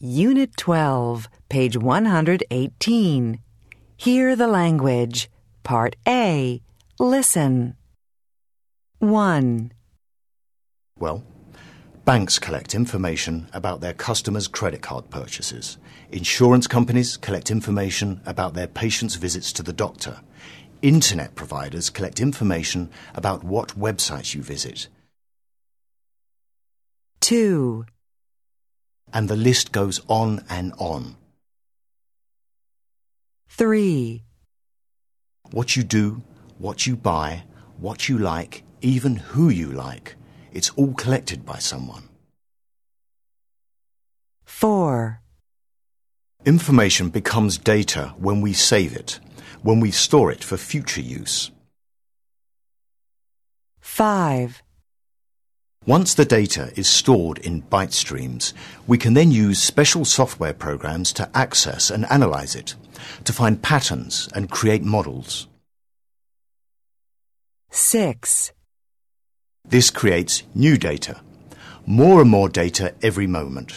Unit 12, page 118. Hear the language. Part A. Listen. 1. Well, banks collect information about their customers' credit card purchases. Insurance companies collect information about their patients' visits to the doctor. Internet providers collect information about what websites you visit. 2. And the list goes on and on. 3. What you do, what you buy, what you like, even who you like. It's all collected by someone. 4. Information becomes data when we save it, when we store it for future use. 5. Once the data is stored in byte streams, we can then use special software programs to access and analyze it, to find patterns and create models. 6. This creates new data, more and more data every moment.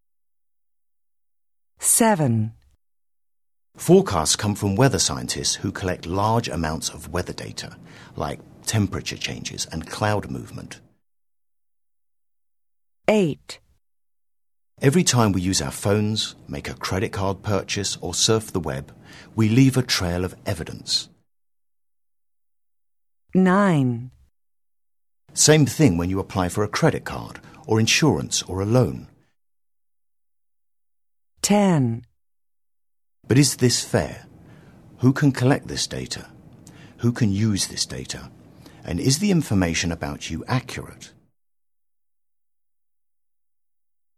7. Forecasts come from weather scientists who collect large amounts of weather data, like temperature changes and cloud movement. 8. Every time we use our phones, make a credit card purchase, or surf the web, we leave a trail of evidence. 9. Same thing when you apply for a credit card, or insurance, or a loan. 10. But is this fair? Who can collect this data? Who can use this data? And is the information about you accurate?